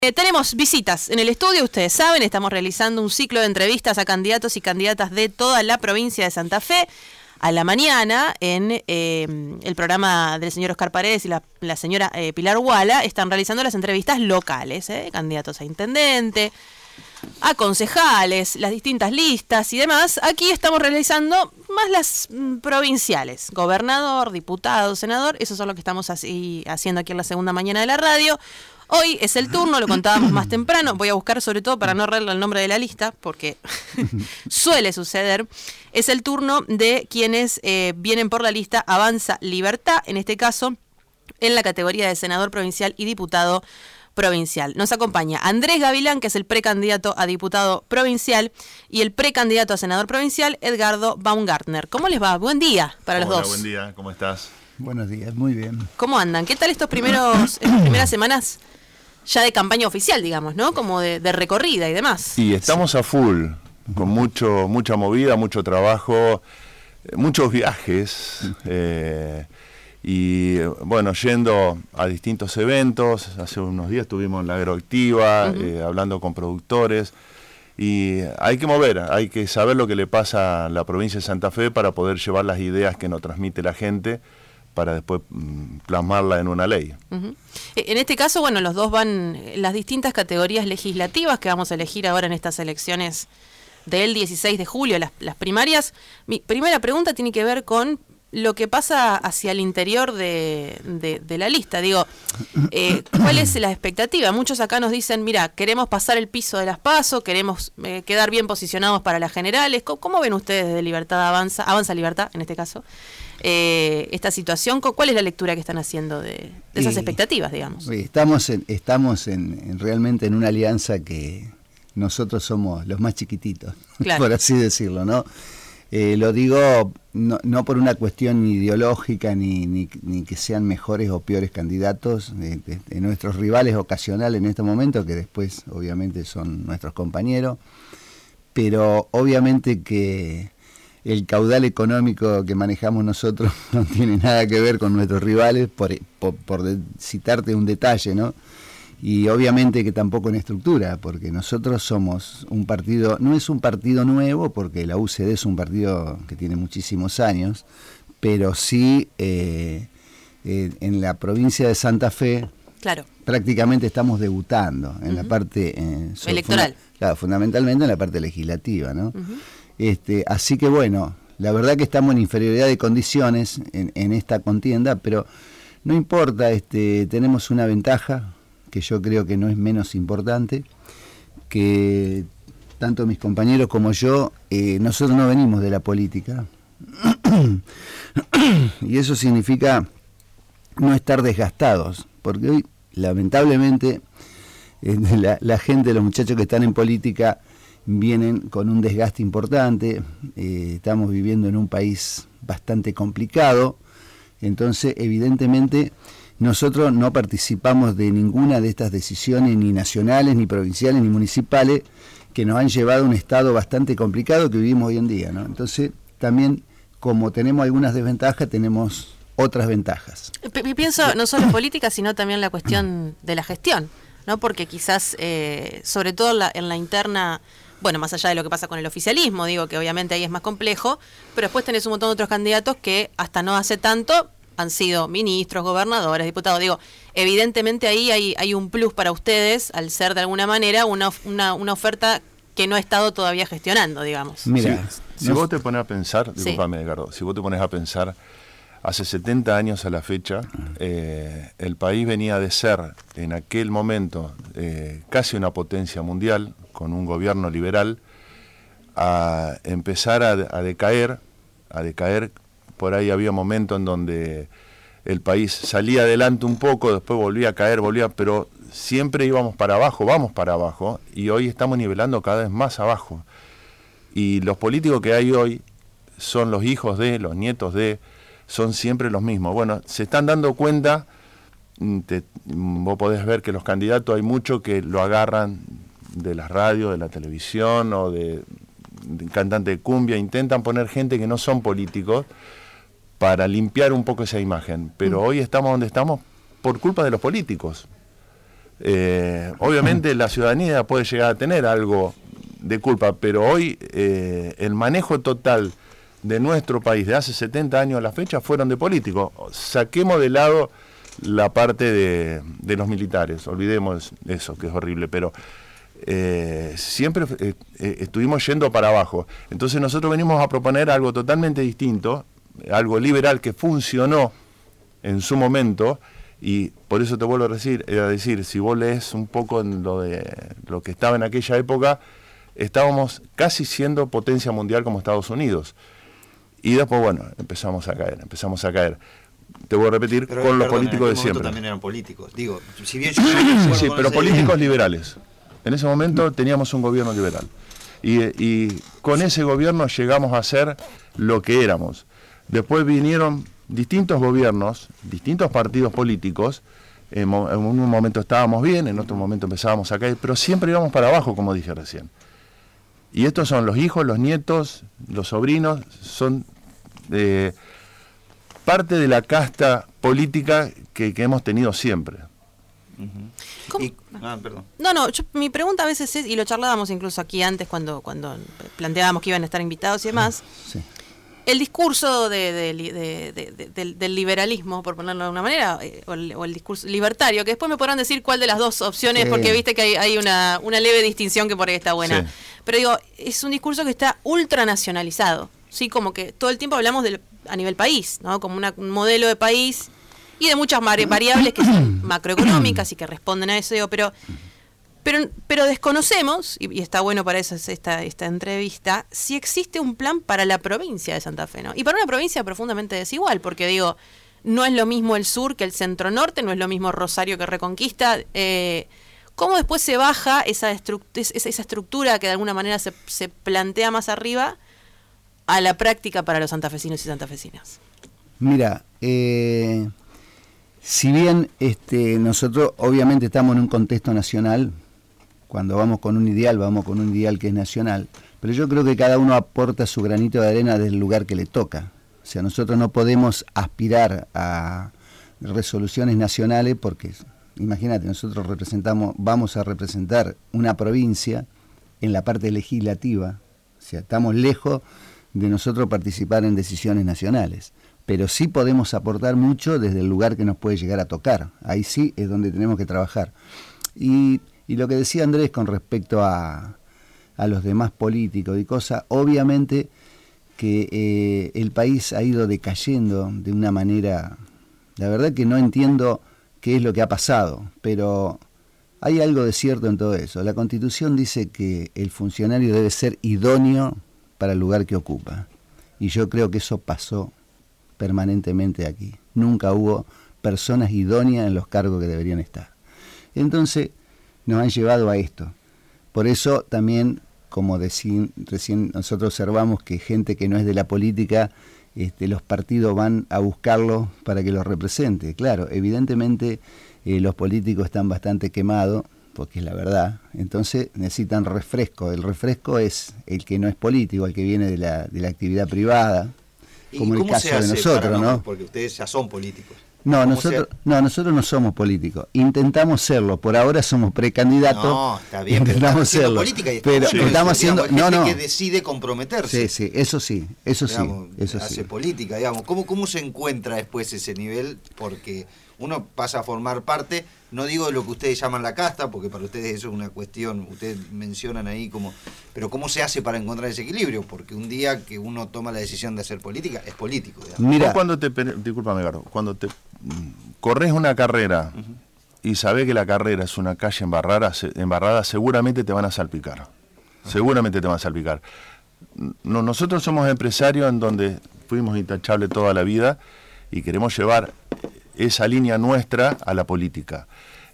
Tenemos visitas en el estudio, ustedes saben, estamos realizando un ciclo de entrevistas a candidatos y candidatas de toda la provincia de Santa Fe. A la mañana, en el programa del señor Oscar Paredes y la señora Pilar Guala, están realizando las entrevistas locales, candidatos a intendente, a concejales, las distintas listas y demás. Aquí estamos realizando más las provinciales, gobernador, diputado, senador, eso es lo que estamos haciendo aquí en la segunda mañana de la radio. Hoy es el turno, lo contábamos más temprano, voy a buscar sobre todo para no errarle el nombre de la lista, porque suele suceder, es el turno de quienes vienen por la lista Avanza Libertad, en este caso en la categoría de senador provincial y diputado provincial. Nos acompaña Andrés Gavilán, que es el precandidato a diputado provincial, y el precandidato a senador provincial, Edgardo Baumgartner. ¿Cómo les va? Buen día para los dos. Buen día, ¿cómo estás? Buenos días, muy bien. ¿Cómo andan? ¿Qué tal estas primeras semanas ya de campaña oficial, digamos, ¿no? Como de recorrida y demás. Y estamos a full, con mucha movida, mucho trabajo, muchos viajes, y bueno, yendo a distintos eventos. Hace unos días estuvimos en la Agroactiva, hablando con productores, y hay que mover, hay que saber lo que le pasa a la provincia de Santa Fe para poder llevar las ideas que nos transmite la gente, para después plasmarla en una ley. En este caso, bueno, los dos van en las distintas categorías legislativas que vamos a elegir ahora en estas elecciones del 16 de julio, las primarias. Mi primera pregunta tiene que ver con lo que pasa hacia el interior de la lista. Digo, ¿cuál es la expectativa? Muchos acá nos dicen, mira, queremos pasar el piso de las PASO, queremos quedar bien posicionados para las generales. ¿Cómo ven ustedes desde Libertad Avanza Libertad, en este caso, esta situación? ¿Cuál es la lectura que están haciendo de esas expectativas, digamos? Estamos realmente en una alianza que nosotros somos los más chiquititos, claro, por así decirlo, ¿no? Lo digo no por una cuestión ideológica ni que sean mejores o peores candidatos de nuestros rivales ocasionales en este momento, que después obviamente son nuestros compañeros, pero obviamente que el caudal económico que manejamos nosotros no tiene nada que ver con nuestros rivales, por citarte un detalle, ¿no? Y obviamente que tampoco en estructura, porque nosotros somos un partido, no es un partido nuevo, porque la UCD es un partido que tiene muchísimos años, pero sí en la provincia de Santa Fe, claro, prácticamente estamos debutando en la parte electoral. Claro, fundamentalmente en la parte legislativa, ¿no? Así que bueno, la verdad que estamos en inferioridad de condiciones en esta contienda, pero no importa, tenemos una ventaja que yo creo que no es menos importante, que tanto mis compañeros como yo, nosotros no venimos de la política, y eso significa no estar desgastados, porque hoy lamentablemente la gente, los muchachos que están en política, vienen con un desgaste importante. Estamos viviendo en un país bastante complicado, entonces evidentemente nosotros no participamos de ninguna de estas decisiones, ni nacionales, ni provinciales, ni municipales, que nos han llevado a un estado bastante complicado que vivimos hoy en día, ¿no? Entonces también, como tenemos algunas desventajas, tenemos otras ventajas. Pienso no solo en política, sino también la cuestión de la gestión, ¿no? Porque quizás, sobre todo en la interna, bueno, más allá de lo que pasa con el oficialismo, digo que obviamente ahí es más complejo, pero después tenés un montón de otros candidatos que hasta no hace tanto han sido ministros, gobernadores, diputados. Digo, evidentemente ahí hay un plus para ustedes, al ser de alguna manera una oferta que no ha estado todavía gestionando, digamos. Mira, si vos te pones a pensar, discúlpame, Edgardo, si vos te pones a pensar, hace 70 años a la fecha, el país venía de ser, en aquel momento, casi una potencia mundial, con un gobierno liberal, a empezar a decaer. Por ahí había momentos en donde el país salía adelante un poco, después volvía a caer, pero siempre íbamos para abajo, y hoy estamos nivelando cada vez más abajo. Y los políticos que hay hoy son los hijos de, los nietos de, son siempre los mismos. Bueno, se están dando cuenta, vos podés ver que los candidatos hay muchos que lo agarran de las radios, de la televisión o de cantante de cumbia, intentan poner gente que no son políticos para limpiar un poco esa imagen, pero hoy estamos donde estamos por culpa de los políticos. Obviamente la ciudadanía puede llegar a tener algo de culpa, pero hoy el manejo total de nuestro país de hace 70 años a la fecha fueron de políticos. Saquemos de lado la parte de los militares, olvidemos eso, que es horrible, pero siempre estuvimos yendo para abajo. Entonces nosotros venimos a proponer algo totalmente distinto, algo liberal que funcionó en su momento, y por eso te vuelvo a decir, si vos lees un poco en lo que estaba en aquella época, estábamos casi siendo potencia mundial como Estados Unidos. Y después, bueno, empezamos a caer. Te voy a repetir, pero, con los políticos de siempre. También eran políticos. Digo, si bien sí, pero políticos liberales. En ese momento teníamos un gobierno liberal. Y con ese gobierno llegamos a ser lo que éramos. Después vinieron distintos gobiernos, distintos partidos políticos. En un momento estábamos bien, en otro momento empezábamos a caer, pero siempre íbamos para abajo, como dije recién. Y estos son los hijos, los nietos, los sobrinos, son parte de la casta política que hemos tenido siempre. Perdón. Mi pregunta a veces es, y lo charlábamos incluso aquí antes cuando planteábamos que iban a estar invitados y demás, sí. El discurso del liberalismo, por ponerlo de alguna manera, o el discurso libertario, que después me podrán decir cuál de las dos opciones, porque viste que hay una leve distinción que por ahí está buena. Sí. Pero digo, es un discurso que está ultranacionalizado, ¿sí? Como que todo el tiempo hablamos a nivel país, ¿no? Como un modelo de país y de muchas variables que son macroeconómicas y que responden a eso, digo, pero desconocemos, y está bueno para eso esta entrevista, si existe un plan para la provincia de Santa Fe, ¿no? Y para una provincia profundamente desigual, porque digo, no es lo mismo el sur que el centro-norte, no es lo mismo Rosario que Reconquista. ¿Cómo después se baja esa estructura que de alguna manera se plantea más arriba a la práctica para los santafesinos y santafesinas? Mira, si bien nosotros obviamente estamos en un contexto nacional, cuando vamos con un ideal que es nacional, pero yo creo que cada uno aporta su granito de arena desde el lugar que le toca. O sea, nosotros no podemos aspirar a resoluciones nacionales porque, imagínate, nosotros vamos a representar una provincia en la parte legislativa, o sea, estamos lejos de nosotros participar en decisiones nacionales, pero sí podemos aportar mucho desde el lugar que nos puede llegar a tocar. Ahí sí es donde tenemos que trabajar. Y lo que decía Andrés con respecto a los demás políticos y cosas, obviamente que el país ha ido decayendo de una manera, la verdad que no entiendo qué es lo que ha pasado, pero hay algo de cierto en todo eso. La Constitución dice que el funcionario debe ser idóneo para el lugar que ocupa, y yo creo que eso pasó permanentemente aquí. Nunca hubo personas idóneas en los cargos que deberían estar. Entonces nos han llevado a esto. Por eso también, como recién nosotros observamos que gente que no es de la política, los partidos van a buscarlo para que los represente. Claro, evidentemente los políticos están bastante quemados, porque es la verdad, entonces necesitan refresco. El refresco es el que no es político, el que viene de la actividad privada, como el caso de nosotros, ¿no? Porque ustedes ya son políticos. No, nosotros no somos políticos. Intentamos serlo. Por ahora somos precandidatos. No, está bien. Intentamos serlo. Política y pero estamos haciendo. Digamos, que decide comprometerse. Sí, eso sí. Hace política, digamos. ¿Cómo se encuentra después ese nivel? Porque uno pasa a formar parte, no digo de lo que ustedes llaman la casta, porque para ustedes eso es una cuestión, ustedes mencionan ahí como, pero ¿cómo se hace para encontrar ese equilibrio? Porque un día que uno toma la decisión de hacer política, es político. Mira, discúlpame, Gardo, cuando te corres una carrera y sabés que la carrera es una calle embarrada, seguramente te van a salpicar. Seguramente te van a salpicar. Nosotros somos empresarios en donde fuimos intachables toda la vida y queremos llevar esa línea nuestra a la política.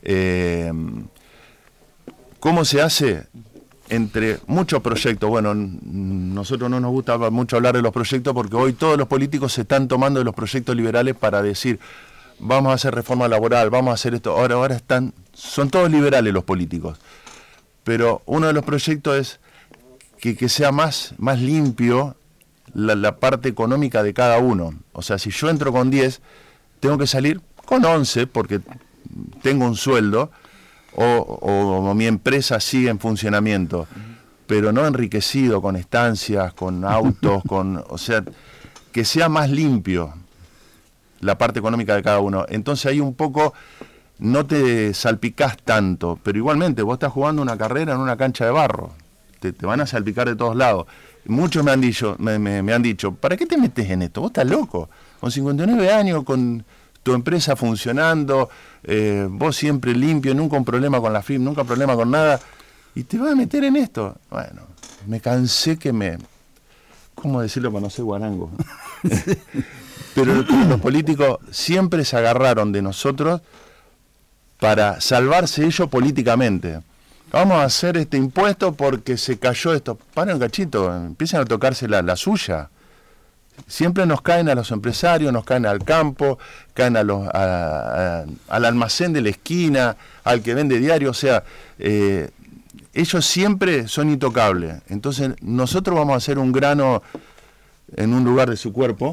¿Cómo se hace? Entre muchos proyectos. Bueno, nosotros no nos gusta mucho hablar de los proyectos porque hoy todos los políticos se están tomando de los proyectos liberales para decir, vamos a hacer reforma laboral, vamos a hacer esto. Ahora son todos liberales los políticos. Pero uno de los proyectos es que sea más limpio la parte económica de cada uno. O sea, si yo entro con 10, tengo que salir con 11 porque tengo un sueldo, o mi empresa sigue en funcionamiento, pero no enriquecido con estancias, con autos, o sea, que sea más limpio la parte económica de cada uno. Entonces ahí un poco no te salpicás tanto, pero igualmente vos estás jugando una carrera en una cancha de barro, te van a salpicar de todos lados. Muchos me han dicho, ¿para qué te metes en esto? Vos estás loco, con 59 años, con tu empresa funcionando, vos siempre limpio, nunca un problema con la FIP, nunca un problema con nada, y te vas a meter en esto. Bueno, me cansé ¿cómo decirlo para no ser guarango? Pero los políticos siempre se agarraron de nosotros para salvarse ellos políticamente. Vamos a hacer este impuesto porque se cayó esto. Paren un cachito, empiezan a tocarse la suya. Siempre nos caen a los empresarios, nos caen al campo, caen al almacén de la esquina, al que vende diario, o sea, ellos siempre son intocables. Entonces nosotros vamos a hacer un grano en un lugar de su cuerpo,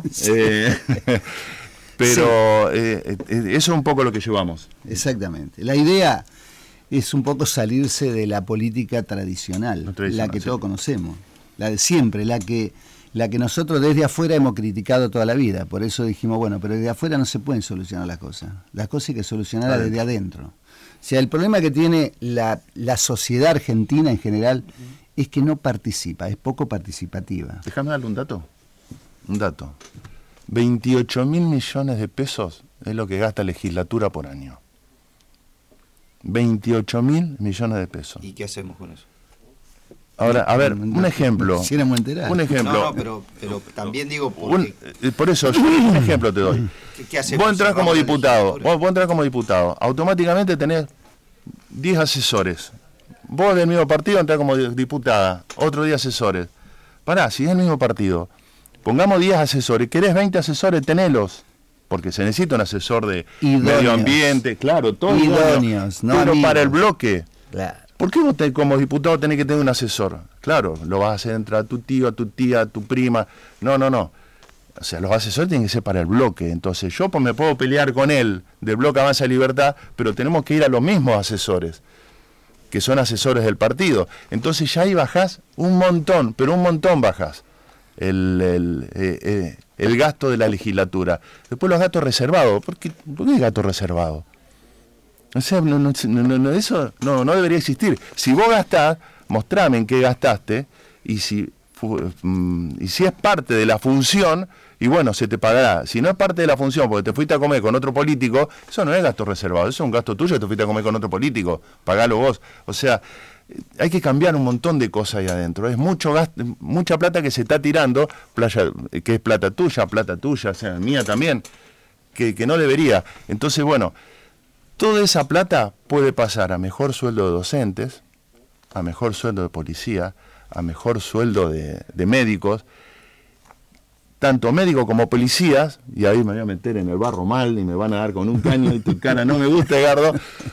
pero eso es un poco lo que llevamos. Exactamente. La idea es un poco salirse de la política tradicional, la que todos conocemos, la de siempre, la que nosotros desde afuera hemos criticado toda la vida. Por eso dijimos, bueno, pero desde afuera no se pueden solucionar las cosas hay que solucionarlas desde adentro. O sea, el problema que tiene la sociedad argentina en general es que no participa, es poco participativa. Déjame darle un dato. 28.000 millones de pesos es lo que gasta la legislatura por año. 28.000 millones de pesos. ¿Y qué hacemos con eso? Ahora, a ver, un ejemplo. Un ejemplo. No, pero también digo por eso, yo un ejemplo te doy. ¿Qué hacemos? Vos entrás como diputado. Automáticamente tenés 10 asesores. Vos del mismo partido entrás como diputada, otro 10 asesores. Pará, si es el mismo partido, pongamos 10 asesores, ¿querés 20 asesores? Tenelos. Porque se necesita un asesor de medio ambiente, claro, todos idóneos, no pero amigos. Para el bloque. Claro. ¿Por qué vos como diputado tenés que tener un asesor? Claro, lo vas a hacer entrar a tu tío, a tu tía, a tu prima. No. O sea, los asesores tienen que ser para el bloque. Entonces yo me puedo pelear con él del bloque Avanza Libertad, pero tenemos que ir a los mismos asesores, que son asesores del partido. Entonces ya ahí bajás un montón bajás el gasto de la legislatura. Después los gastos reservados. ¿Por qué gasto reservado? O sea, eso no debería existir. Si vos gastás, mostrame en qué gastaste, y si es parte de la función, y bueno, se te pagará. Si no es parte de la función, porque te fuiste a comer con otro político, eso no es gasto reservado, eso es un gasto tuyo, te fuiste a comer con otro político, pagalo vos. O sea, hay que cambiar un montón de cosas ahí adentro. Es mucha plata que se está tirando, que es plata tuya, o sea, mía también, que no debería. Entonces, bueno, toda esa plata puede pasar a mejor sueldo de docentes, a mejor sueldo de policía, a mejor sueldo de médicos, tanto médicos como policías, y ahí me voy a meter en el barro mal y me van a dar con un caño y tu cara no me gusta, Edgardo.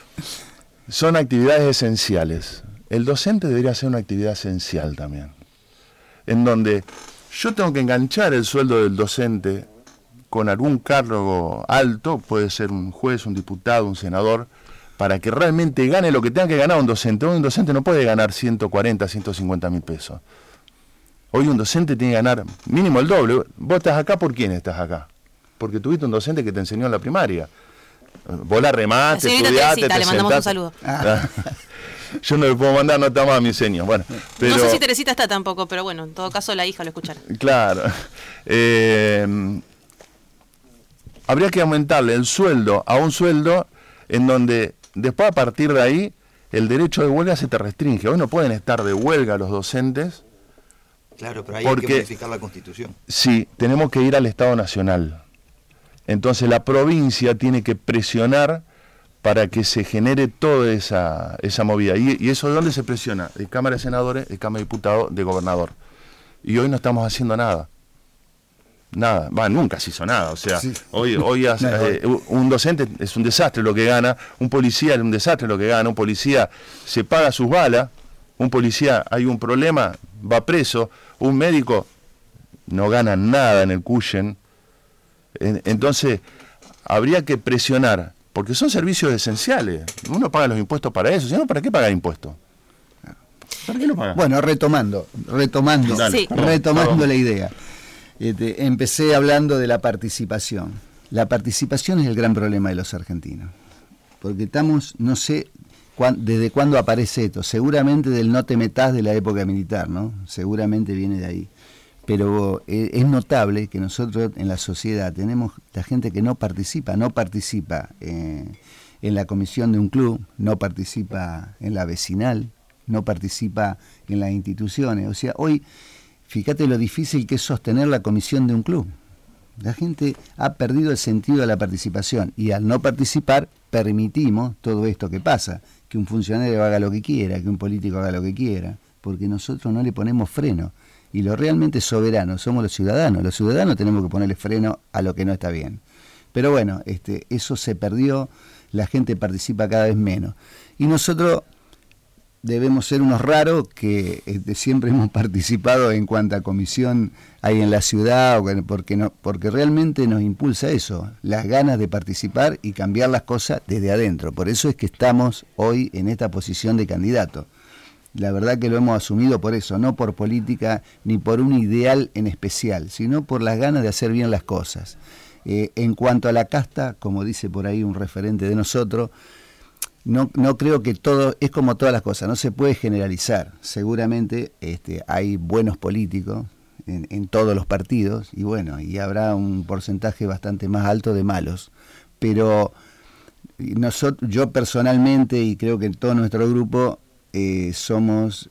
Son actividades esenciales. El docente debería ser una actividad esencial también, en donde yo tengo que enganchar el sueldo del docente con algún cargo alto, puede ser un juez, un diputado, un senador, para que realmente gane lo que tenga que ganar un docente. Hoy un docente no puede ganar 140, 150 mil pesos. Hoy un docente tiene que ganar mínimo el doble. Vos estás acá, ¿por quién estás acá? Porque tuviste un docente que te enseñó en la primaria. Vos la remaste, estudiaste, te le mandamos un saludo. Yo no le puedo mandar nota más a mis seños. Bueno, pero, no sé si Teresita está tampoco, pero bueno, en todo caso la hija lo escuchará. Claro. Habría que aumentarle el sueldo a un sueldo en donde después, a partir de ahí, el derecho de huelga se te restringe. Hoy no pueden estar de huelga los docentes. Claro, pero ahí hay que modificar la Constitución. Sí, tenemos que ir al Estado Nacional. Entonces la provincia tiene que presionar para que se genere toda esa movida. ¿Y eso de dónde se presiona? De Cámara de Senadores, de Cámara de Diputados, de Gobernador. Y hoy no estamos haciendo nada. Nada, nunca se hizo nada. O sea, sí. hoy un docente es un desastre lo que gana, un policía es un desastre lo que gana, un policía se paga sus balas, un policía hay un problema, va preso, un médico no gana nada en el Cuyen. Entonces, habría que presionar porque son servicios esenciales. Uno paga los impuestos para eso, si no, ¿para qué pagar impuestos? ¿Para qué lo paga? Bueno, retomando Sí. la idea. Empecé hablando de la participación. La participación es el gran problema de los argentinos, porque estamos, no sé desde cuándo aparece esto, seguramente del no te metás de la época militar, ¿no? Seguramente viene de ahí. Pero es notable que nosotros en la sociedad tenemos la gente que no participa en la comisión de un club, no participa en la vecinal, no participa en las instituciones. O sea, hoy, fíjate lo difícil que es sostener la comisión de un club. La gente ha perdido el sentido de la participación y al no participar permitimos todo esto que pasa, que un funcionario haga lo que quiera, que un político haga lo que quiera, porque nosotros no le ponemos freno. Y lo realmente soberanos somos los ciudadanos. Los ciudadanos tenemos que ponerle freno a lo que no está bien. Pero bueno, eso se perdió, la gente participa cada vez menos. Y nosotros debemos ser unos raros que siempre hemos participado en cuanta comisión hay en la ciudad, porque realmente nos impulsa eso, las ganas de participar y cambiar las cosas desde adentro. Por eso es que estamos hoy en esta posición de candidato. La verdad que lo hemos asumido por eso, no por política ni por un ideal en especial, sino por las ganas de hacer bien las cosas. En cuanto a la casta, como dice por ahí un referente de nosotros, no creo que todo, es como todas las cosas, no se puede generalizar. Seguramente hay buenos políticos en todos los partidos y bueno, y habrá un porcentaje bastante más alto de malos. Pero yo personalmente, y creo que en todo nuestro grupo, somos,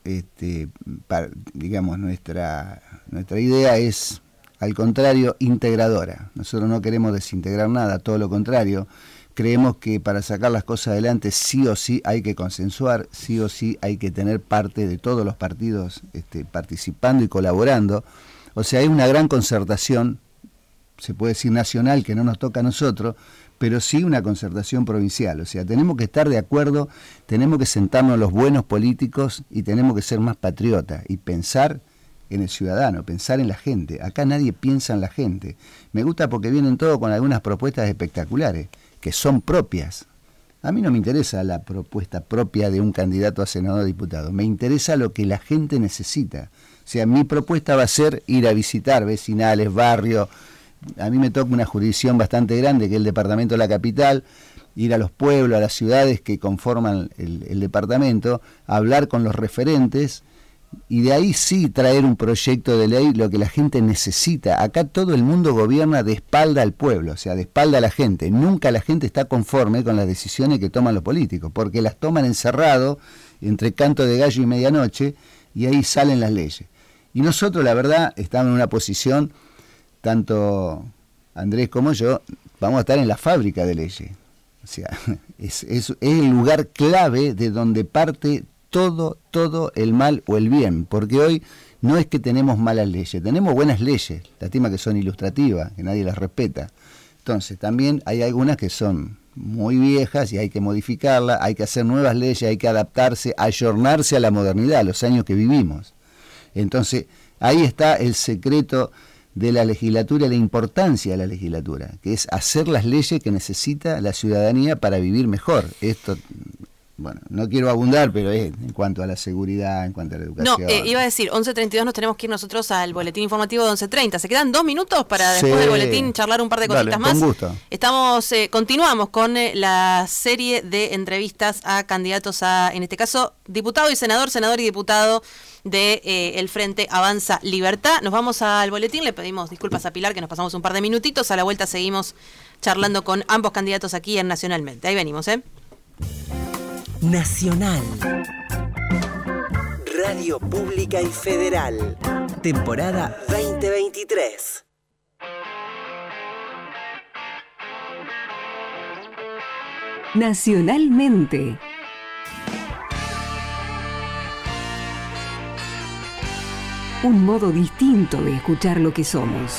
digamos, nuestra idea es, al contrario, integradora. Nosotros no queremos desintegrar nada, todo lo contrario. Creemos que para sacar las cosas adelante sí o sí hay que consensuar, sí o sí hay que tener parte de todos los partidos participando y colaborando. O sea, hay una gran concertación, se puede decir nacional, que no nos toca a nosotros, pero sí una concertación provincial. O sea, tenemos que estar de acuerdo, tenemos que sentarnos los buenos políticos y tenemos que ser más patriotas y pensar en el ciudadano, pensar en la gente. Acá nadie piensa en la gente. Me gusta porque vienen todos con algunas propuestas espectaculares, que son propias. A mí no me interesa la propuesta propia de un candidato a senador o diputado, me interesa lo que la gente necesita. O sea, mi propuesta va a ser ir a visitar vecinales, barrios. A mí me toca una jurisdicción bastante grande, que es el departamento de la capital, ir a los pueblos, a las ciudades que conforman el departamento, hablar con los referentes y de ahí sí traer un proyecto de ley, lo que la gente necesita. Acá todo el mundo gobierna de espalda al pueblo, o sea, de espalda a la gente. Nunca la gente está conforme con las decisiones que toman los políticos, porque las toman encerrado entre canto de gallo y medianoche y ahí salen las leyes. Y nosotros, la verdad, estamos en una posición, tanto Andrés como yo, vamos a estar en la fábrica de leyes. O sea, es el lugar clave de donde parte todo el mal o el bien, porque hoy no es que tenemos malas leyes, tenemos buenas leyes, lástima que son ilustrativas, que nadie las respeta. Entonces también hay algunas que son muy viejas y hay que modificarlas, hay que hacer nuevas leyes, hay que adaptarse, ayornarse a la modernidad, a los años que vivimos. Entonces ahí está el secreto de la legislatura y la importancia de la legislatura, que es hacer las leyes que necesita la ciudadanía para vivir mejor. Esto, bueno, no quiero abundar, pero es en cuanto a la seguridad, en cuanto a la educación. No, iba a decir, 11:32 nos tenemos que ir nosotros al boletín informativo de 11:30. ¿Se quedan 2 minutos para después del boletín charlar un par de cositas más? Con gusto. Continuamos con la serie de entrevistas a candidatos a, en este caso, diputado y senador y diputado de el Frente Avanza Libertad. Nos vamos al boletín, le pedimos disculpas a Pilar que nos pasamos un par de minutitos. A la vuelta seguimos charlando con ambos candidatos aquí en Nacionalmente. Ahí venimos, Nacional. Radio Pública y Federal. Temporada 2023. Nacionalmente. Un modo distinto de escuchar lo que somos.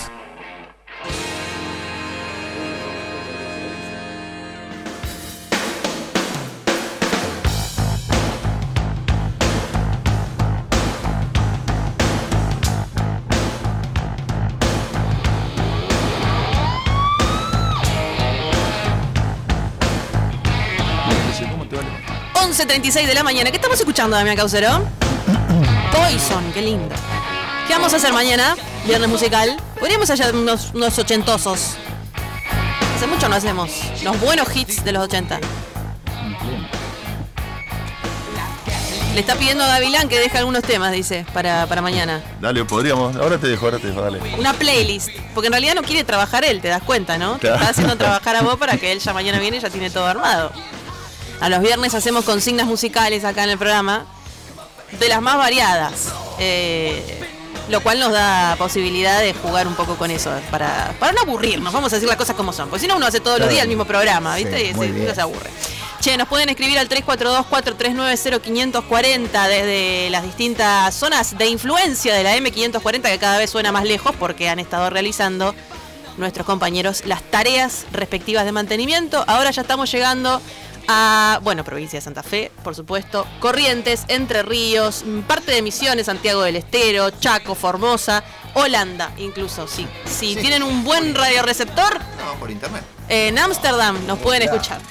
11:36 de la mañana. ¿Qué estamos escuchando, Damián Caucero? Poison, qué lindo. ¿Qué vamos a hacer mañana? Viernes musical. Podríamos hacer unos ochentosos. Hace mucho no hacemos los buenos hits de los 80. Le está pidiendo a Gavilán que deje algunos temas, dice, para mañana. Dale, podríamos. Ahora te dejo, dale. Una playlist. Porque en realidad no quiere trabajar él, te das cuenta, ¿no? Te está haciendo trabajar a vos para que él ya mañana viene y ya tiene todo armado. A los viernes hacemos consignas musicales acá en el programa, de las más variadas. Lo cual nos da posibilidad de jugar un poco con eso, para no aburrirnos, vamos a decir las cosas como son. Porque si no, uno hace todos los días el mismo programa, ¿viste? Sí, y se aburre. Che, nos pueden escribir al 342-439-0540 desde las distintas zonas de influencia de la M540, que cada vez suena más lejos porque han estado realizando nuestros compañeros las tareas respectivas de mantenimiento. Ahora ya estamos llegando a, provincia de Santa Fe, por supuesto, Corrientes, Entre Ríos, parte de Misiones, Santiago del Estero, Chaco, Formosa, Holanda, incluso, sí. Si tienen un buen radioreceptor, por internet. En Ámsterdam nos pueden escuchar.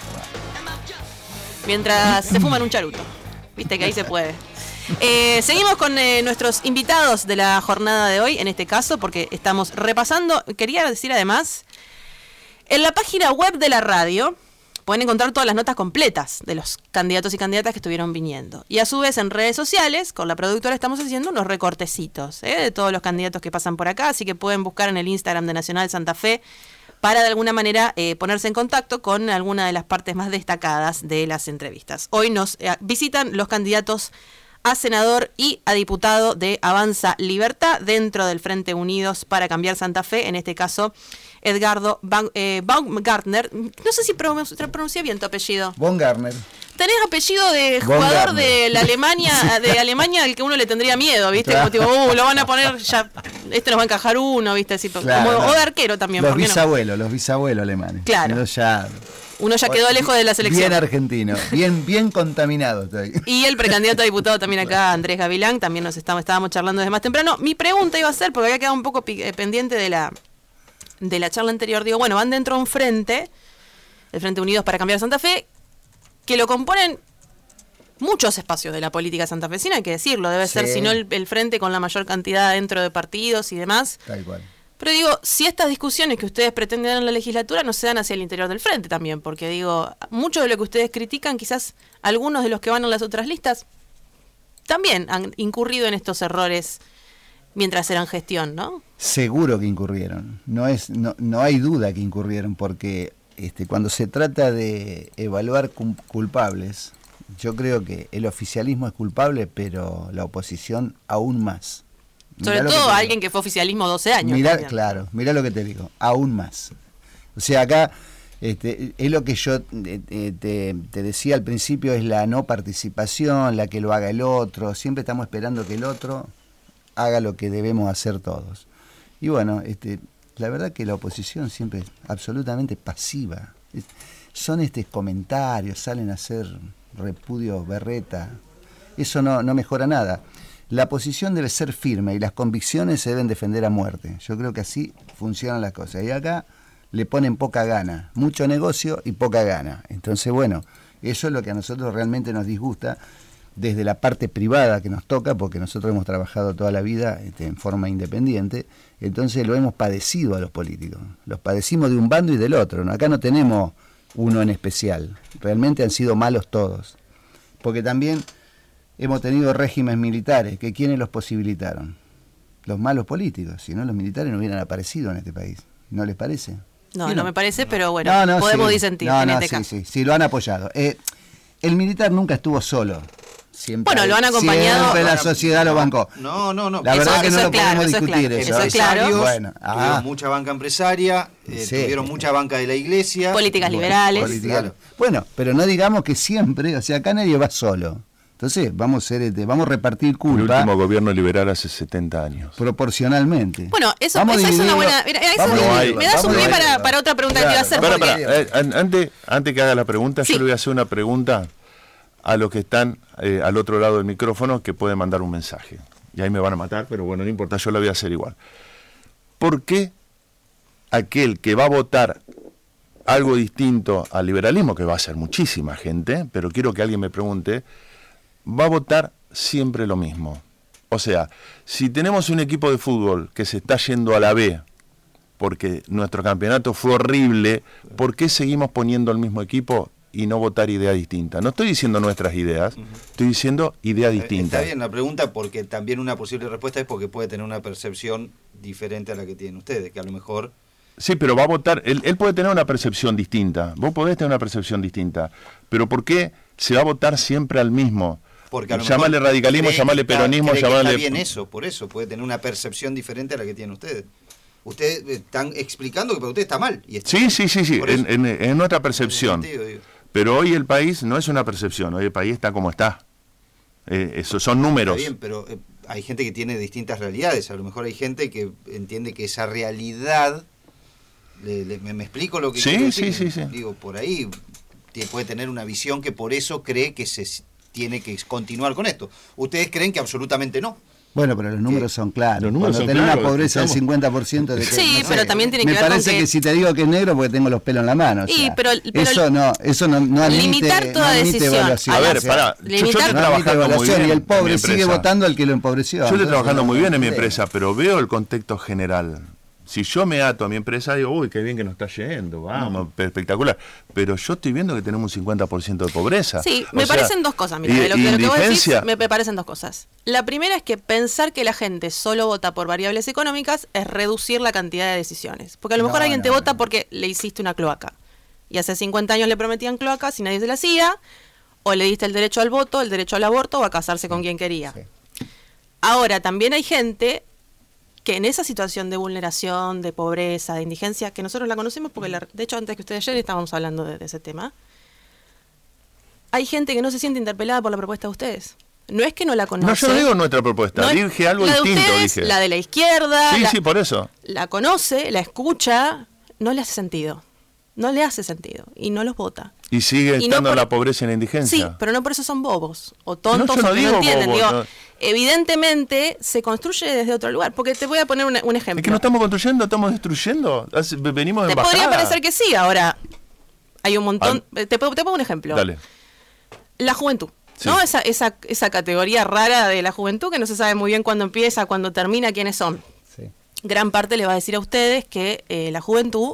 Mientras se fuman un charuto. Viste que ahí se puede. Seguimos con nuestros invitados de la jornada de hoy, en este caso, porque estamos repasando. Quería decir además, en la página web de la radio pueden encontrar todas las notas completas de los candidatos y candidatas que estuvieron viniendo. Y a su vez en redes sociales, con la productora estamos haciendo unos recortecitos de todos los candidatos que pasan por acá, así que pueden buscar en el Instagram de Nacional Santa Fe para de alguna manera ponerse en contacto con alguna de las partes más destacadas de las entrevistas. Hoy nos visitan los candidatos a senador y a diputado de Avanza Libertad dentro del Frente Unidos para Cambiar Santa Fe, en este caso Edgardo Baumgartner. No sé si pronuncié bien tu apellido. Baumgartner. Tenés apellido de jugador de la Alemania, al que uno le tendría miedo, ¿viste? Claro. Como tipo, lo van a poner ya, nos va a encajar uno, ¿viste? Así, claro, o de arquero también. Los bisabuelos alemanes. Claro. Uno ya quedó lejos de la selección. Bien argentino, bien contaminado. Y el precandidato a diputado también acá, Andrés Gavilán, también estábamos charlando desde más temprano. Mi pregunta iba a ser, porque había quedado un poco pendiente de la charla anterior, digo, van dentro de un frente, el Frente Unidos para Cambiar Santa Fe, que lo componen muchos espacios de la política santafesina, hay que decirlo, debe ser, si no el frente con la mayor cantidad dentro de partidos y demás. Tal cual. Pero digo, si estas discusiones que ustedes pretenden dar en la legislatura no se dan hacia el interior del frente también, porque digo, mucho de lo que ustedes critican, quizás algunos de los que van en las otras listas también han incurrido en estos errores mientras eran gestión, ¿no? Seguro que incurrieron, no hay duda que incurrieron, porque cuando se trata de evaluar culpables, yo creo que el oficialismo es culpable, pero la oposición aún más. Sobre todo alguien que fue oficialismo 12 años. Claro, mirá lo que te digo, aún más. O sea, acá es lo que yo te decía al principio, es la no participación, la que lo haga el otro, siempre estamos esperando que el otro haga lo que debemos hacer todos. Y bueno, la verdad que la oposición siempre es absolutamente pasiva. Son comentarios, salen a hacer repudio berreta. Eso no mejora nada. La posición debe ser firme y las convicciones se deben defender a muerte. Yo creo que así funcionan las cosas. Y acá le ponen poca gana, mucho negocio y poca gana. Entonces, eso es lo que a nosotros realmente nos disgusta desde la parte privada que nos toca, porque nosotros hemos trabajado toda la vida en forma independiente. Entonces lo hemos padecido a los políticos. Los padecimos de un bando y del otro, ¿no? Acá no tenemos uno en especial. Realmente han sido malos todos. Porque también hemos tenido regímenes militares, que ¿quiénes los posibilitaron? Los malos políticos. Si no, los militares no hubieran aparecido en este país. ¿No les parece? No me parece, pero podemos disentir en este caso. Sí, lo han apoyado. El militar nunca estuvo solo. Siempre, lo han acompañado. Siempre la sociedad lo bancó. No. La verdad que no lo podemos discutir. Eso es claro. Tuvieron mucha banca empresaria, tuvieron mucha banca de la iglesia. Políticas liberales. Claro. Bueno, pero no digamos que siempre, acá nadie va solo. Entonces vamos a repartir culpa. El último gobierno liberal hace 70 años. Proporcionalmente. Bueno, esa es una buena. Me das un pie para otra pregunta que te iba a hacer. Antes que haga la pregunta, yo le voy a hacer una pregunta a los que están al otro lado del micrófono, que pueden mandar un mensaje. Y ahí me van a matar, pero no importa, yo la voy a hacer igual. ¿Por qué aquel que va a votar algo distinto al liberalismo, que va a ser muchísima gente, pero quiero que alguien me pregunte, va a votar siempre lo mismo. O sea, si tenemos un equipo de fútbol que se está yendo a la B, porque nuestro campeonato fue horrible, ¿por qué seguimos poniendo el mismo equipo y no votar idea distinta? No estoy diciendo nuestras ideas, estoy diciendo idea distinta. Está bien la pregunta, porque también una posible respuesta es porque puede tener una percepción diferente a la que tienen ustedes, que a lo mejor... Sí, pero va a votar, él puede tener una percepción distinta, vos podés tener una percepción distinta, pero ¿por qué se va a votar siempre al mismo? Porque llamarle radicalismo, llamarle peronismo, llamarle... Está bien eso, por eso puede tener una percepción diferente a la que tienen ustedes. Ustedes están explicando que para ustedes está mal. Y está sí, en nuestra percepción. Pero hoy el país no es una percepción, hoy el país está como está. Esos son números. Está bien, pero hay gente que tiene distintas realidades. A lo mejor hay gente que entiende que esa realidad... ¿Me explico lo que quiero decir? Sí. Digo, por ahí puede tener una visión que por eso cree que se tiene que continuar con esto. ¿Ustedes creen que absolutamente no? Bueno, pero los números son claros. Los números Cuando son tenés claros, una pobreza del 50% de que, sí, no sé, pero también tiene que ver con me parece que si te digo que es negro porque tengo los pelos en la mano. Sí, o sea, pero eso no admite, limitar toda decisión. Evaluación. A ver, pará, yo estoy trabajando muy bien y el pobre en mi sigue empresa. votando al que lo empobreció. Yo estoy trabajando muy bien en mi empresa, pero veo el contexto general. Si yo me ato a mi empresa, digo, uy, qué bien que nos está yendo, vamos, espectacular. Pero yo estoy viendo que tenemos un 50% de pobreza. Sí, me parecen dos cosas, mira, de lo que vos decís, me parecen dos cosas. La primera es que pensar que la gente solo vota por variables económicas es reducir la cantidad de decisiones. Porque a lo mejor alguien te vota porque le hiciste una cloaca. Y hace 50 años le prometían cloacas y nadie se la hacía, o le diste el derecho al voto, el derecho al aborto, o a casarse con quien quería. Sí. Ahora, también hay gente... que en esa situación de vulneración, de pobreza, de indigencia, que nosotros la conocemos porque, de hecho, antes que ustedes ayer estábamos hablando de ese tema, hay gente que no se siente interpelada por la propuesta de ustedes. No es que no la conoce. No, yo no digo nuestra propuesta, dije algo distinto. Ustedes, dije. La de la izquierda. Sí, por eso. La conoce, la escucha, no le hace sentido. No le hace sentido y no los vota. Y sigue estando la pobreza y la indigencia. Sí, pero no por eso son bobos o tontos no, o que no entienden. Bobos, no. Evidentemente se construye desde otro lugar. Porque te voy a poner un ejemplo. Es que no estamos construyendo, estamos destruyendo. Venimos de embajada. Te podría parecer que sí. Ahora, hay un montón... Te pongo un ejemplo. Dale. La juventud. Sí. ¿No? Esa categoría rara de la juventud que no se sabe muy bien cuándo empieza, cuándo termina, quiénes son. Sí. Gran parte le va a decir a ustedes que la juventud...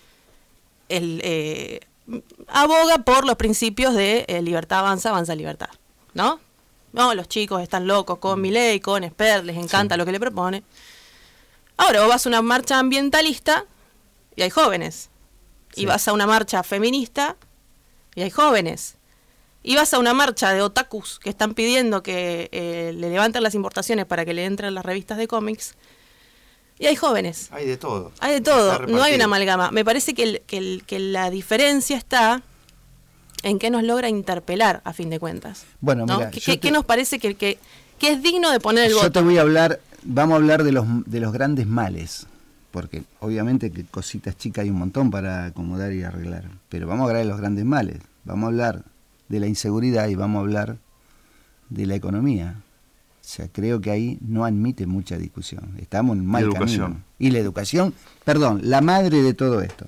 aboga por los principios de libertad avanza, avanza libertad, ¿no? No, los chicos están locos con Milei, con Espert, les encanta lo que le propone. Ahora, vos vas a una marcha ambientalista y hay jóvenes. Y vas a una marcha feminista y hay jóvenes. Y vas a una marcha de otakus que están pidiendo que le levanten las importaciones para que le entren las revistas de cómics. Y hay jóvenes. Hay de todo. Hay de todo. No hay una amalgama. Me parece que la diferencia está en qué nos logra interpelar, a fin de cuentas. Bueno, ¿no? mira, ¿Qué nos parece que es digno de poner el voto? Yo te voy a hablar, vamos a hablar de los grandes males, porque obviamente que cositas chicas hay un montón para acomodar y arreglar, pero vamos a hablar de los grandes males. Vamos a hablar de la inseguridad y vamos a hablar de la economía. O sea, creo que ahí no admite mucha discusión. Estamos en mal camino. Y la educación, perdón, la madre de todo esto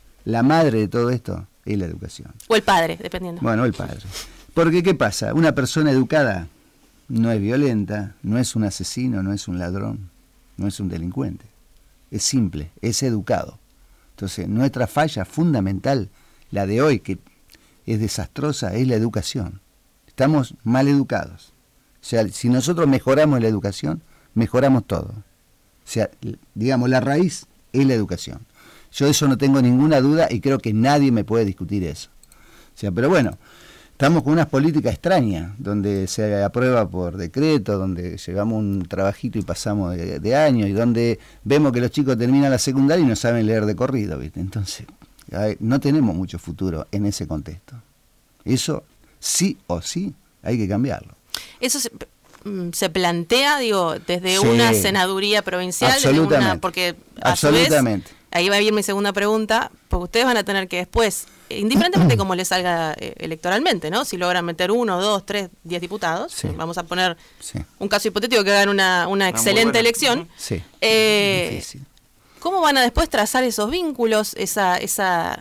es la educación. O el padre, dependiendo. Bueno, el padre. Porque, ¿qué pasa? Una persona educada no es violenta, no es un asesino, no es un ladrón, no es un delincuente. Es simple, es educado. Entonces, nuestra falla fundamental, la de hoy, que es desastrosa, es la educación. Estamos mal educados. O sea, si nosotros mejoramos la educación, mejoramos todo. O sea, digamos, la raíz es la educación. Yo de eso no tengo ninguna duda y creo que nadie me puede discutir eso. O sea, pero bueno, estamos con unas políticas extrañas, donde se aprueba por decreto, donde llevamos un trabajito y pasamos de año, y donde vemos que los chicos terminan la secundaria y no saben leer de corrido, ¿viste? Entonces, no tenemos mucho futuro en ese contexto. Eso sí o sí hay que cambiarlo. Eso se plantea, digo, desde una senaduría provincial, absolutamente, porque absolutamente. Su vez, ahí va a ir mi segunda pregunta, porque ustedes van a tener que después, indiferentemente de cómo les salga electoralmente, ¿no? Si logran meter 1, 2, 3, 10 diputados, vamos a poner un caso hipotético que hagan una excelente elección. Sí. ¿Cómo van a después trazar esos vínculos, esa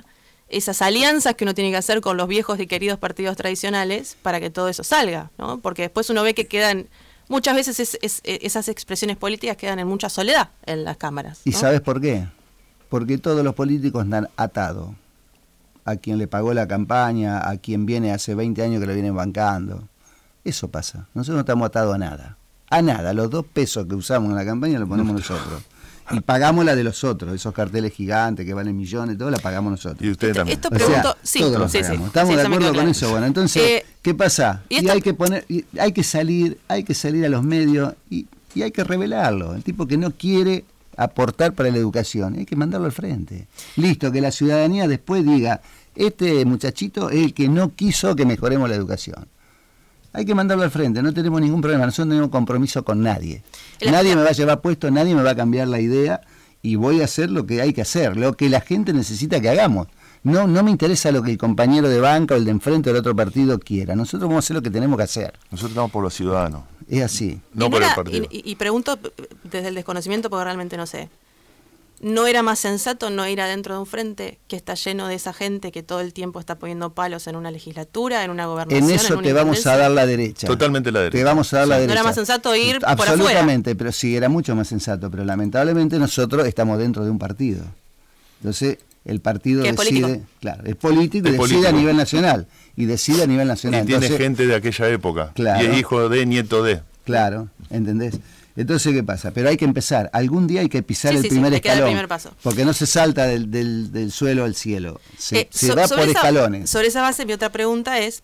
esas alianzas que uno tiene que hacer con los viejos y queridos partidos tradicionales para que todo eso salga, ¿no? Porque después uno ve que quedan, muchas veces esas expresiones políticas quedan en mucha soledad en las cámaras, ¿no? ¿Y sabes por qué? Porque todos los políticos están atados a quien le pagó la campaña, a quien viene hace 20 años que lo vienen bancando. Eso pasa. Nosotros no estamos atados a nada. A nada. Los 2 pesos que usamos en la campaña los ponemos nosotros. Y pagamos la de los otros, esos carteles gigantes que valen millones, todo la pagamos nosotros. Y ustedes también. Esto pregunto, todos lo pagamos. ¿Estamos de acuerdo con eso? Bueno, entonces, ¿qué pasa? Y hay que salir a los medios y hay que revelarlo. El tipo que no quiere aportar para la educación, hay que mandarlo al frente. Listo, que la ciudadanía después diga, este muchachito es el que no quiso que mejoremos la educación. Hay que mandarlo al frente, no tenemos ningún problema, nosotros no tenemos compromiso con nadie. Nadie me va a llevar puesto, nadie me va a cambiar la idea y voy a hacer lo que hay que hacer, lo que la gente necesita que hagamos. No me interesa lo que el compañero de banca o el de enfrente del otro partido quiera, nosotros vamos a hacer lo que tenemos que hacer. Nosotros estamos por los ciudadanos. Es así. No por el partido. Y pregunto desde el desconocimiento porque realmente no sé. ¿No era más sensato no ir adentro de un frente que está lleno de esa gente que todo el tiempo está poniendo palos en una legislatura, en una gobernación? En eso te vamos a dar la derecha. Totalmente la derecha. Te vamos a dar la derecha. ¿No era más sensato ir por afuera? Absolutamente, pero sí, era mucho más sensato. Pero lamentablemente nosotros estamos dentro de un partido. Entonces, el partido decide... político? Claro, es político y decide a nivel nacional. Y decide a nivel nacional. Y tiene gente de aquella época. Claro, y es hijo de, nieto de. Claro, ¿entendés? Entonces, ¿qué pasa? Pero hay que empezar. Algún día hay que pisar el primer escalón. El primer paso. Porque no se salta del suelo al cielo. Se va por escalones. Sobre esa base, mi otra pregunta es,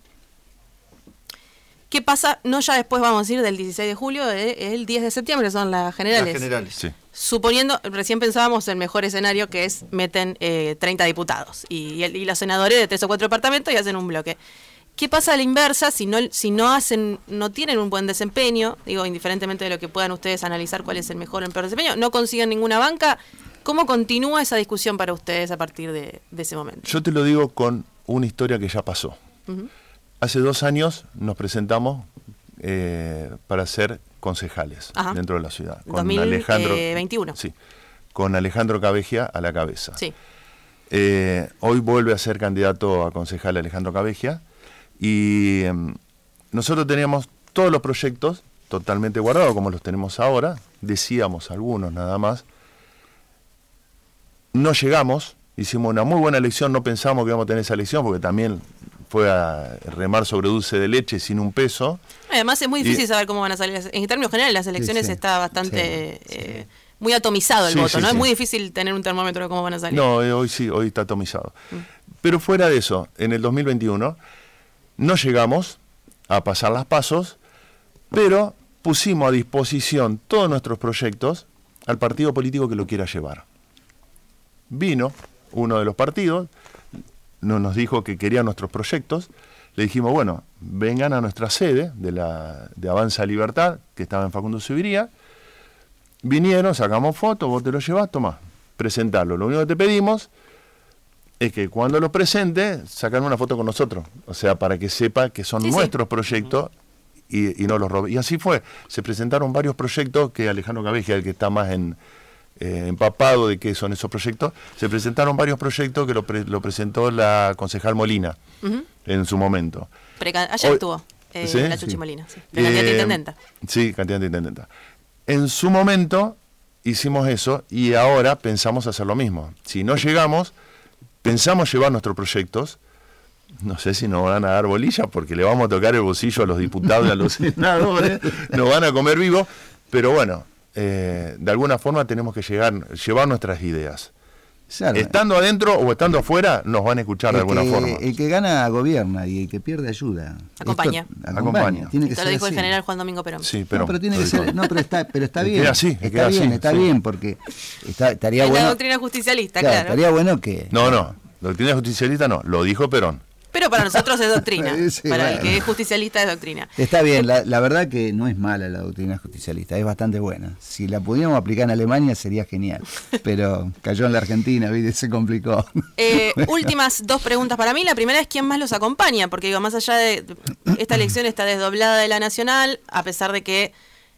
¿qué pasa? No ya después vamos a ir del 16 de julio, el 10 de septiembre, son las generales. Las generales. Sí. Suponiendo, recién pensábamos el mejor escenario, que es meten 30 diputados y los senadores de 3 o 4 departamentos y hacen un bloque. ¿Qué pasa a la inversa si no tienen un buen desempeño? Digo, indiferentemente de lo que puedan ustedes analizar cuál es el mejor o el peor desempeño, no consiguen ninguna banca. ¿Cómo continúa esa discusión para ustedes a partir de ese momento? Yo te lo digo con una historia que ya pasó. Uh-huh. Hace 2 años nos presentamos para ser concejales dentro de la ciudad. Con 2021. Sí, con Alejandro Cabegia a la cabeza. Sí. Hoy vuelve a ser candidato a concejal Alejandro Cabegia. Y nosotros teníamos todos los proyectos totalmente guardados como los tenemos ahora, decíamos algunos nada más. No llegamos, hicimos una muy buena elección, no pensamos que íbamos a tener esa elección porque también fue a remar sobre dulce de leche sin un peso. Además es muy difícil saber cómo van a salir. En términos generales las elecciones está bastante muy atomizado el voto, ¿no? Es muy difícil tener un termómetro de cómo van a salir. No, hoy está atomizado. Pero fuera de eso, en el 2021... no llegamos a pasar las pasos, pero pusimos a disposición todos nuestros proyectos al partido político que lo quiera llevar. Vino uno de los partidos, nos dijo que quería nuestros proyectos, le dijimos, bueno, vengan a nuestra sede de Avanza Libertad, que estaba en Facundo Subiría, vinieron, sacamos fotos, vos te lo llevás, tomá, presentalo. Lo único que te pedimos es que cuando lo presente, sacan una foto con nosotros, o sea, para que sepa que son nuestros proyectos y no los roben. Y así fue, se presentaron varios proyectos que Alejandro Cabegia, el que está más empapado de qué son esos proyectos, se presentaron varios proyectos que lo presentó la concejal Molina en su momento. Ayer estuvo la Chuchi Molina, de candidata intendenta. Sí, candidata intendenta. En su momento hicimos eso y ahora pensamos hacer lo mismo. Si no llegamos, pensamos llevar nuestros proyectos, no sé si nos van a dar bolilla porque le vamos a tocar el bolsillo a los diputados y a los senadores, nos van a comer vivos, pero bueno, de alguna forma tenemos que llevar nuestras ideas. Claro. Estando adentro o estando afuera, nos van a escuchar de alguna forma. El que gana gobierna y el que pierde ayuda. Acompaña. Acompaña. Tiene que Esto ser lo dijo así. el general Juan Domingo Perón. Sí, pero, pero tiene que ser, pero está bien. Está bien, porque estaría bueno. La doctrina justicialista, claro. claro. Estaría bueno que. No, doctrina justicialista no, lo dijo Perón. Pero para nosotros es doctrina. Sí, para el que es justicialista es doctrina. Está bien, la verdad que no es mala la doctrina justicialista, es bastante buena. Si la pudiéramos aplicar en Alemania sería genial, pero cayó en la Argentina, ¿viste? Se complicó. Últimas 2 preguntas para mí. La primera es quién más los acompaña, porque digo, más allá de esta elección está desdoblada de la nacional, a pesar de que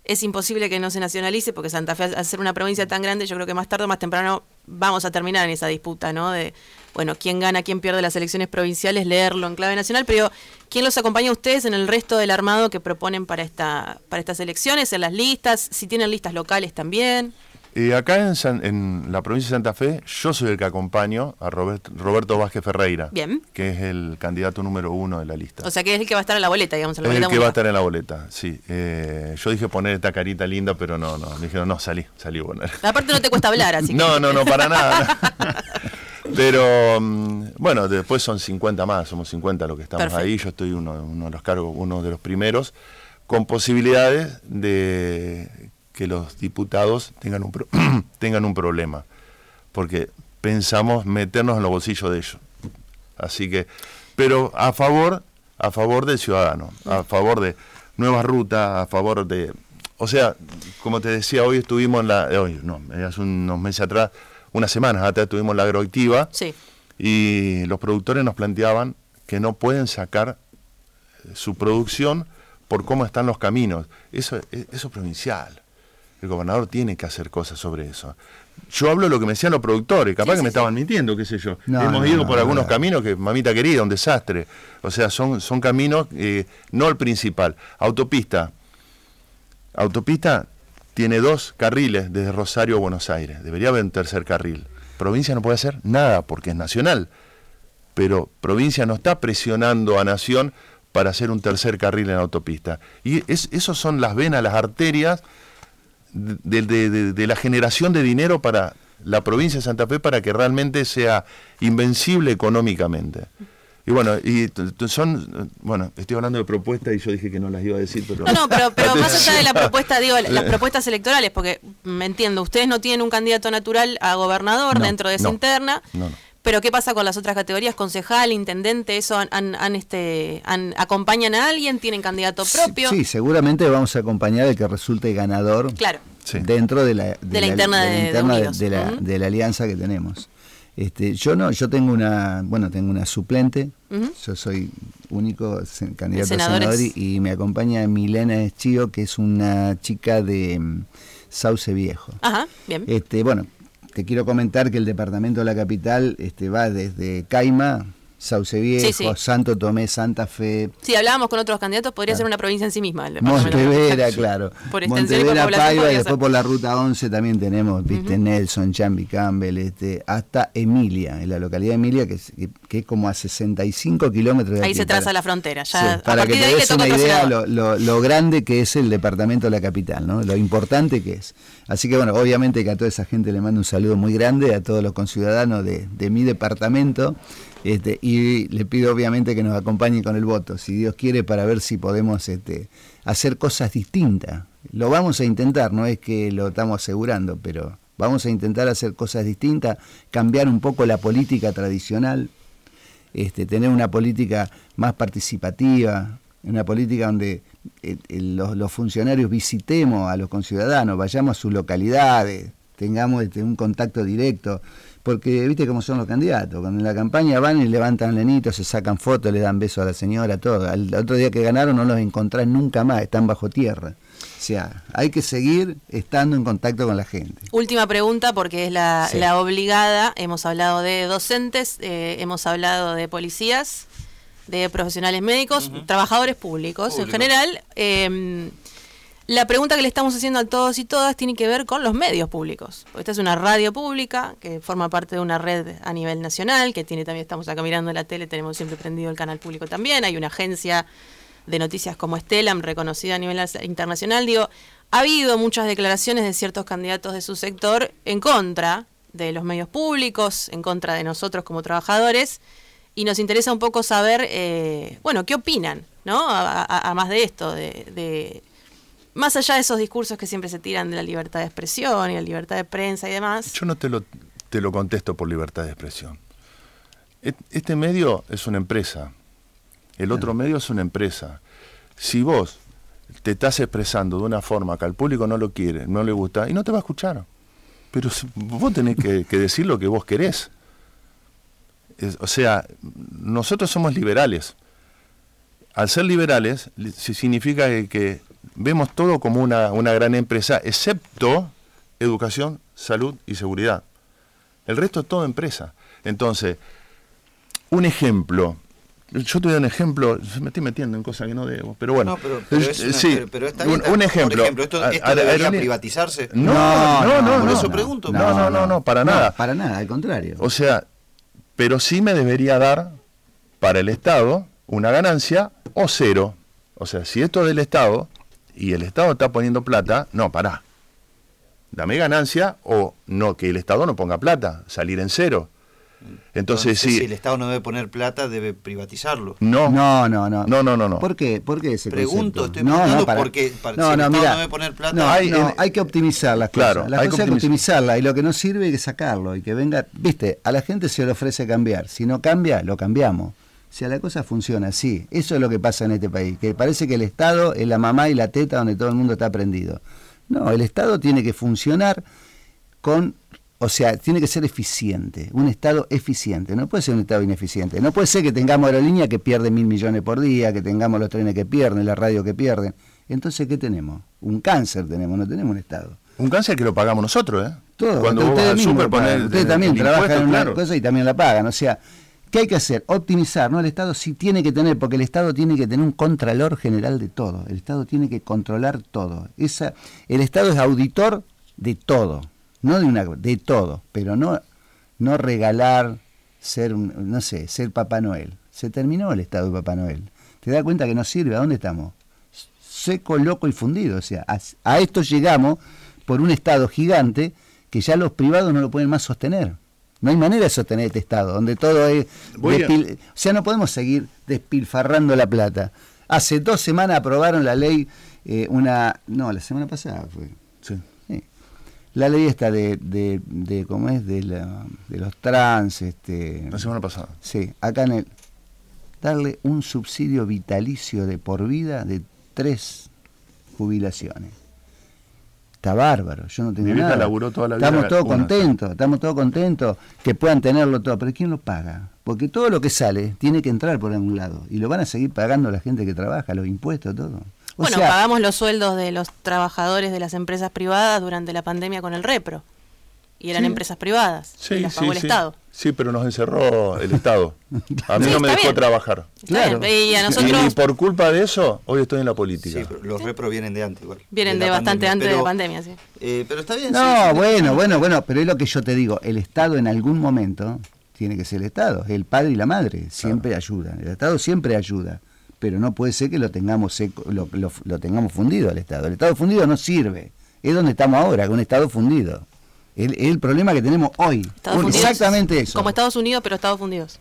es imposible que no se nacionalice, porque Santa Fe, al ser una provincia tan grande, yo creo que más tarde o más temprano vamos a terminar en esa disputa, ¿no? De, bueno, quién gana, quién pierde las elecciones provinciales, leerlo en clave nacional, pero ¿quién los acompaña a ustedes en el resto del armado que proponen para estas elecciones, en las listas, si tienen listas locales también? Acá en la provincia de Santa Fe, yo soy el que acompaño a Roberto Vázquez Ferreira, Bien. Que es el candidato número 1 de la lista. O sea, que es el que va a estar en la boleta, digamos. Es el que va a estar en la boleta, sí. Yo dije poner esta carita linda, pero no. Me dijeron, no, salí bueno. Aparte no te cuesta hablar, así que... No, para nada. Pero, bueno, después son 50 más, somos 50 los que estamos Perfecto. Ahí. Yo estoy uno de los cargos, uno de los primeros, con posibilidades de que los diputados tengan un problema, porque pensamos meternos en los bolsillos de ellos. Así que, pero a favor del ciudadano, a favor de nuevas rutas, a favor de, o sea, como te decía, hoy estuvimos hace unos meses atrás, unas semanas atrás estuvimos en la agroactiva, sí. Y los productores nos planteaban que no pueden sacar su producción por cómo están los caminos. Eso es provincial. El gobernador tiene que hacer cosas sobre eso. Yo hablo de lo que me decían los productores, capaz que me estaban mintiendo, qué sé yo. Hemos ido por algunos caminos que, mamita querida, un desastre. O sea, son caminos, no el principal. Autopista tiene 2 carriles desde Rosario a Buenos Aires. Debería haber un tercer carril. Provincia no puede hacer nada porque es nacional. Pero provincia no está presionando a Nación para hacer un tercer carril en autopista. Y esos son las venas, las arterias de la generación de dinero para la provincia de Santa Fe, para que realmente sea invencible económicamente. Y bueno, estoy hablando de propuestas y yo dije que no las iba a decir, pero... No, pero más allá de la propuesta, digo, las propuestas electorales, porque me entiendo, ustedes no tienen un candidato natural a gobernador dentro de esa interna. No. Pero ¿qué pasa con las otras categorías? ¿Concejal, intendente? ¿Eso acompañan a alguien? ¿Tienen candidato propio? Sí, seguramente vamos a acompañar al que resulte ganador. Claro. Dentro de la interna de la alianza que tenemos. Yo tengo una suplente. Yo soy único candidato a senador y me acompaña Milena Eschio, que es una chica de Sauce Viejo. Ajá, bien. Te quiero comentar que el departamento de la capital va desde Caima, Sauce Viejo, Santo Tomé, Santa Fe. Sí, hablábamos con otros candidatos, podría ser una provincia en sí misma. Montevera, claro. Por extensión Montevera, y por Paiva, y después por la ruta 11 también tenemos, Nelson, Chambi Campbell, hasta Emilia, en la localidad de Emilia, que es como a 65 kilómetros de ahí se traza la frontera. Ya, para que te des una idea lo grande que es el departamento de la capital, ¿no? Lo importante que es. Así que bueno, obviamente que a toda esa gente le mando un saludo muy grande, a todos los conciudadanos de mi departamento, y le pido obviamente que nos acompañen con el voto, si Dios quiere, para ver si podemos hacer cosas distintas. Lo vamos a intentar, no es que lo estamos asegurando, pero vamos a intentar hacer cosas distintas, cambiar un poco la política tradicional, tener una política más participativa, una política donde los funcionarios visitemos a los conciudadanos, vayamos a sus localidades, tengamos un contacto directo, porque viste cómo son los candidatos, cuando en la campaña van y levantan lenitos, se sacan fotos, le dan besos a la señora, todo. Al otro día que ganaron no los encontrás nunca más, están bajo tierra. O sea, hay que seguir estando en contacto con la gente. Última pregunta, porque es la obligada. Hemos hablado de docentes, hemos hablado de policías, de profesionales médicos, trabajadores públicos en general. La pregunta que le estamos haciendo a todos y todas tiene que ver con los medios públicos. Esta es una radio pública que forma parte de una red a nivel nacional, que también estamos acá mirando la tele, tenemos siempre prendido el canal público también. Hay una agencia de noticias como Stellam, reconocida a nivel internacional. Digo, ha habido muchas declaraciones de ciertos candidatos de su sector en contra de los medios públicos, en contra de nosotros como trabajadores, y nos interesa un poco saber, qué opinan, ¿no? A más de esto, más allá de esos discursos que siempre se tiran de la libertad de expresión y la libertad de prensa y demás. Yo no te lo contesto por libertad de expresión. Este medio es una empresa. El otro medio es una empresa. Si vos te estás expresando de una forma que al público no lo quiere, no le gusta, y no te va a escuchar. Pero vos tenés que decir lo que vos querés. O sea, nosotros somos liberales. al ser liberales, significa que vemos todo como una gran empresa, excepto educación, salud y seguridad. El resto es todo empresa. Entonces, un ejemplo. Yo te doy un ejemplo, me estoy metiendo en cosas que no debo, pero bueno. No, pero está bien, un ejemplo. Por ejemplo, ¿esto debería privatizarse? No. Por eso pregunto. No, para nada. Para nada, al contrario. O sea, pero sí me debería dar para el Estado una ganancia o cero. O sea, si esto es del Estado y el Estado está poniendo plata, no, pará. Dame ganancia o no, que el Estado no ponga plata, salir en cero. Entonces, si el Estado no debe poner plata, debe privatizarlo. No. ¿Por qué ese pregunto, concepto? Estoy preguntando porque si el Estado mira, no debe poner plata... hay que optimizar las cosas. Claro, Las cosas hay que optimizarlas y lo que no sirve hay que sacarlo y que venga... Viste, a la gente se le ofrece cambiar. Si no cambia, lo cambiamos. Si a la cosa funciona así, eso es lo que pasa en este país, que parece que el Estado es la mamá y la teta donde todo el mundo está prendido. No, el Estado tiene que funcionar tiene que ser eficiente, un Estado eficiente, no puede ser un Estado ineficiente, no puede ser que tengamos aerolíneas que pierden 1.000 millones por día, que tengamos los trenes que pierden, la radio que pierden. Entonces, ¿qué tenemos? Un cáncer tenemos, no tenemos un Estado. Un cáncer que lo pagamos nosotros, ¿eh? Todo, cuando ustedes mismos ustedes también trabajan en una cosa y también la pagan, o sea, ¿qué hay que hacer? Optimizar, ¿no? El Estado sí tiene que tener, porque el Estado tiene que tener un contralor general de todo, el Estado tiene que controlar todo. El Estado es auditor de todo. No de todo, pero no regalar, ser Papá Noel. Se terminó el Estado de Papá Noel. ¿Te das cuenta que no sirve? ¿A dónde estamos? Seco, loco y fundido. O sea, a esto llegamos por un Estado gigante que ya los privados no lo pueden más sostener. No hay manera de sostener este Estado, donde todo es... O sea, no podemos seguir despilfarrando la plata. Hace 2 semanas aprobaron la ley, la semana pasada fue... Sí. La ley esta de ¿cómo es? De los trans, la semana pasada. Sí, acá darle un subsidio vitalicio de por vida de 3 jubilaciones. Está bárbaro, yo no tengo nada. Laburó toda la vida. Estamos todos contentos que puedan tenerlo todo, pero ¿quién lo paga? Porque todo lo que sale tiene que entrar por algún lado y lo van a seguir pagando la gente que trabaja, los impuestos, todo. Pagamos los sueldos de los trabajadores de las empresas privadas durante la pandemia con el repro. Y eran empresas privadas. Y las pagó el Estado. Sí, pero nos encerró el Estado. A mí no me dejó trabajar. Claro. Y a nosotros... Y por culpa de eso, hoy estoy en la política. Sí, pero los repro vienen de antes igual. Vienen de bastante antes de la pandemia, sí. Pero está bien. Bueno, pero es lo que yo te digo. El Estado en algún momento tiene que ser el Estado. El padre y la madre siempre ayudan. El Estado siempre ayuda. Pero no puede ser que lo tengamos lo tengamos fundido al Estado. El Estado fundido no sirve. Es donde estamos ahora, con un Estado fundido. Es el problema que tenemos hoy. Exactamente eso. Como Estados Unidos, pero Estados Unidos.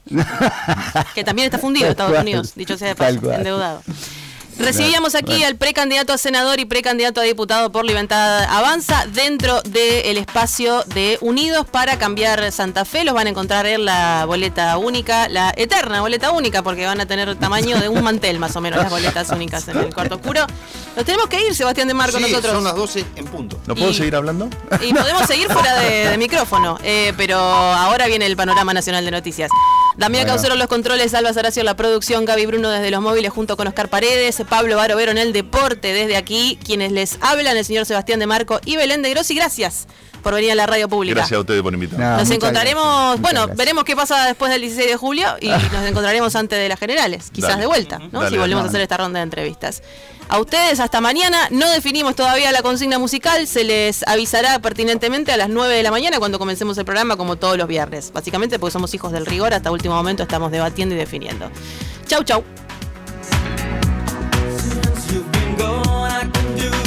Que también está fundido Estados Unidos, dicho sea de paso, endeudado. Recibíamos aquí al precandidato a senador y precandidato a diputado por Libertad Avanza dentro del espacio de Unidos para Cambiar Santa Fe. Los van a encontrar en la boleta única, la eterna boleta única, porque van a tener el tamaño de un mantel más o menos las boletas únicas en el cuarto oscuro. Nos tenemos que ir, Sebastián de Marco, nosotros. Son las 12 en punto. ¿No puedo seguir hablando? Y podemos seguir fuera de micrófono, pero ahora viene el panorama nacional de noticias. Damián Caucero en los controles, Alba Saracio en la producción, Gaby Bruno desde los móviles junto con Oscar Paredes, Pablo Barovero en el deporte desde aquí, quienes les hablan, el señor Sebastián de Marco y Belén de Grossi. Gracias por venir a la radio pública. Gracias a ustedes por invitarme. Nos encontraremos, veremos qué pasa después del 16 de julio y nos encontraremos antes de las generales, quizás de vuelta, ¿no? Si volvemos a hacer esta ronda de entrevistas. A ustedes hasta mañana, no definimos todavía la consigna musical, se les avisará pertinentemente a las 9 de la mañana cuando comencemos el programa como todos los viernes, básicamente porque somos hijos del rigor, hasta último momento estamos debatiendo y definiendo. Chau, chau.